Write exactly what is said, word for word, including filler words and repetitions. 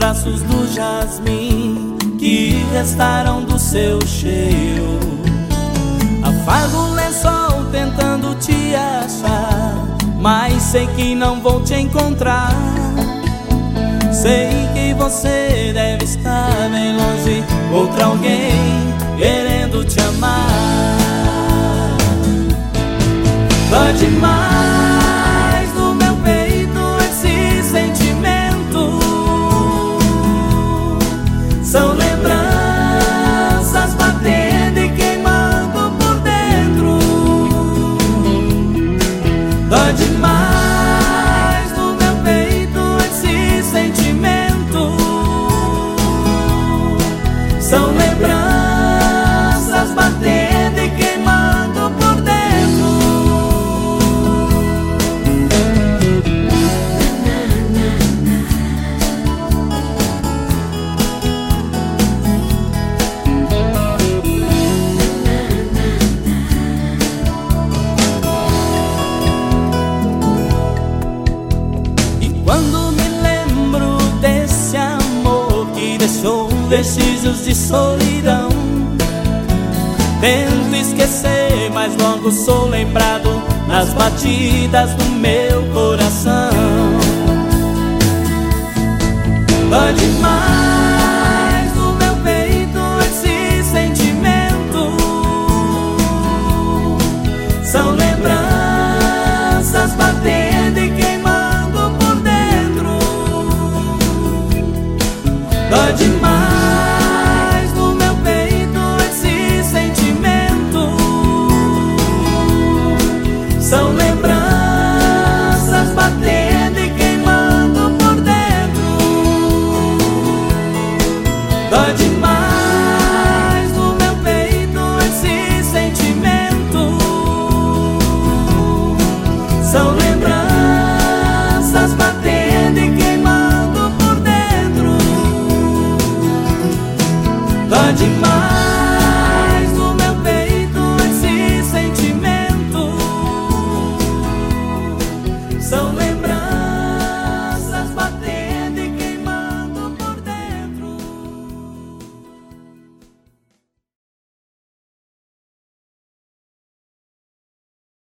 braços do jasmim que restaram do seu cheiro. Afago o lençol tentando te achar, mas sei que não vou te encontrar. Sei que você deve estar bem longe, outra alguém querendo te amar. Dói demais no meu peito esse sentimento. São lembranças batendo e queimando por dentro. Dói demais no meu peito esse sentimento. São lembranças batendo e queimando por dentro. Quando me lembro desse amor que deixou vestígios de solidão, tento esquecer, mas logo sou lembrado nas batidas do meu coração. Dói demais no meu peito esse sentimento. São lembranças batendo e queimando por dentro. Dói demais no meu peito esse sentimento. São lembranças batendo e queimando por dentro. Dói demais no meu peito esse sentimento. São lembranças batendo e queimando por dentro. Dói demais.